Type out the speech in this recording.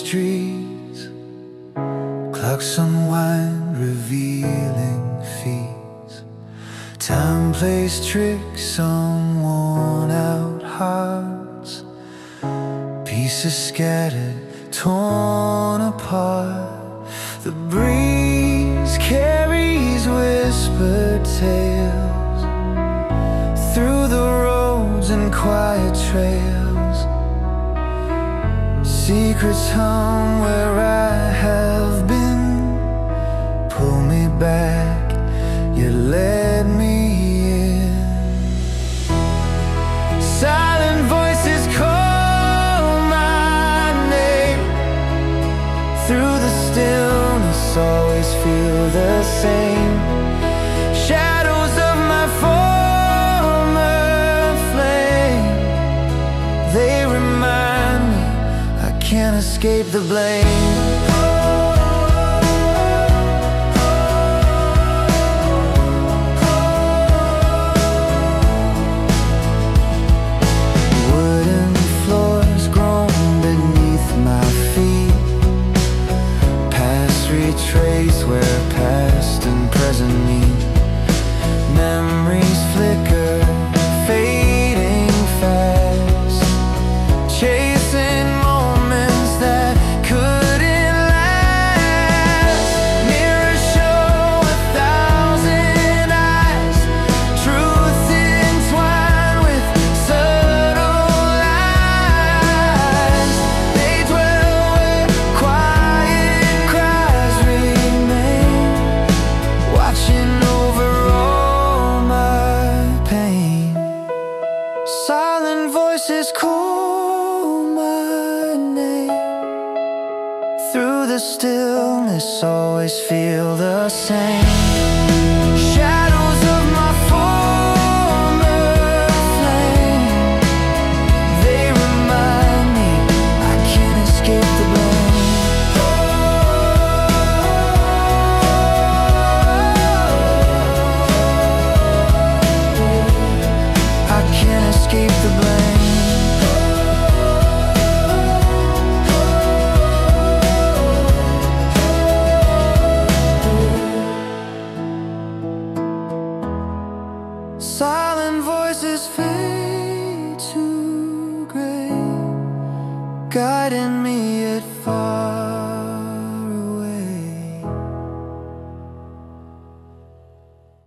streets, clocks unwind, revealing feet. Time plays tricks on worn-out hearts, pieces scattered, torn apart. The breeze carries whispered tales through the roads and quiet trails. Secrets hum where I have been. Pull me back, you led me in. Silent voices call my name. Through the stillness always feel the same. Shadows of my former flame, they remind me I can't escape the blame. Wooden floors groan beneath my feet. Past retrace where past and present meet. Memories flicker, fading fast, chasing moments that couldn't last. Mirrors show 1,000 eyes, truth entwined with subtle lies. They dwell where quiet cries remain, watching over all my pain. Silent voices call my name. Through the stillness always feel the same.